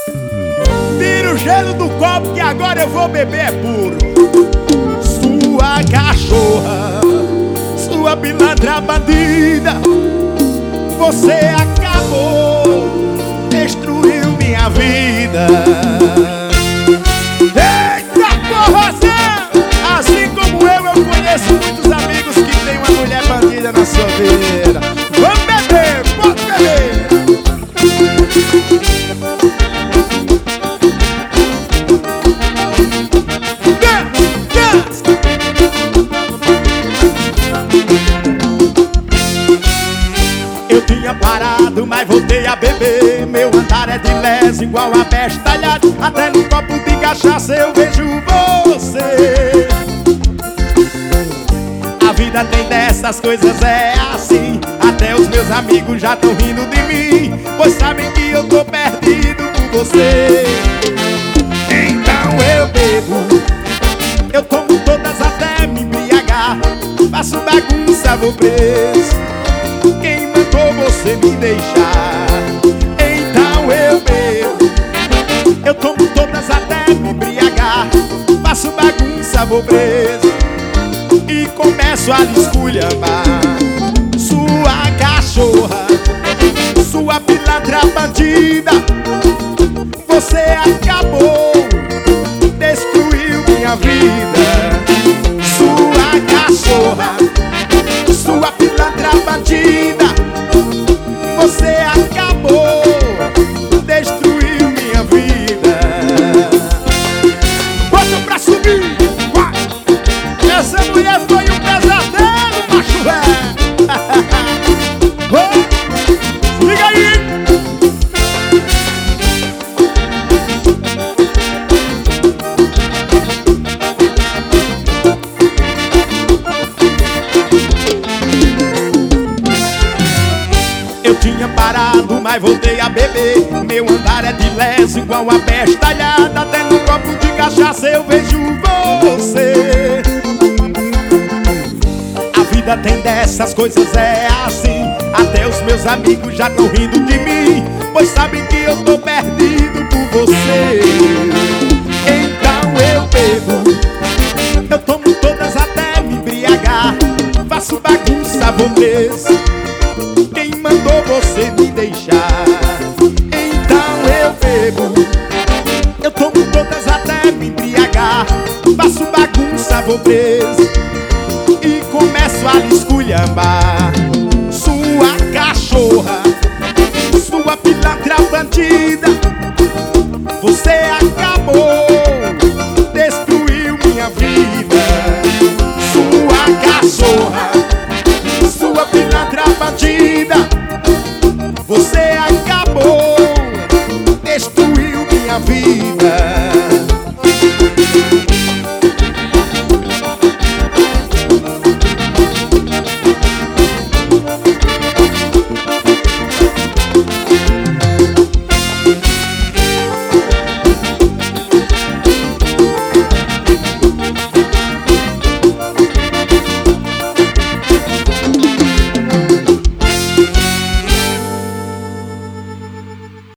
Tira o gelo do copo que agora eu vou beber é puro. Sua cachorra, sua pilantra bandida, você acabou, destruiu minha vida. Eita porrozão! Assim como eu conheço muitos amigos que tem uma mulher bandida na sua vida. Vamos beber, pode beber. Eu tinha parado, mas voltei a beber. Meu andar é de les igual a bestalhada. Até no copo de cachaça eu vejo você. A vida tem dessas coisas, é assim. Até os meus amigos já tão rindo de mim, pois sabem que eu tô perdido por você. Então eu bebo, eu tomo todas até me embriagar. Faço bagunça, vou preso. Quem mandou você me deixar? Então eu bebo, eu tomo todas até me embriagar. Faço bagunça, vou preso e começo a lhe esculhambar. Sua cachorra, sua pilantra bandida, você acabou, destruiu minha vida. Sua cachorra, sua pilantra bandida, você acabou, destruiu minha vida. Bota pra subir, vai! Essa mulher foi um pesadelo, macho velho. Liga aí! Eu tinha parado, mas voltei a beber. Meu andar é de les igual a bestalhada. Até no copo de cachaça eu vejo você. A vida tem dessas coisas, é assim. Até os meus amigos já tão rindo de mim, pois sabem que eu tô perdido por você. Então eu bebo, eu tomo todas até me embriagar. Faço bagunça, vou preso. Quem mandou você me deixar? Então eu bebo, eu tomo todas até me embriagar. Faço bagunça, vou preso e começo a lhe esculhambar. Sua cachorra, sua pilantra bandida,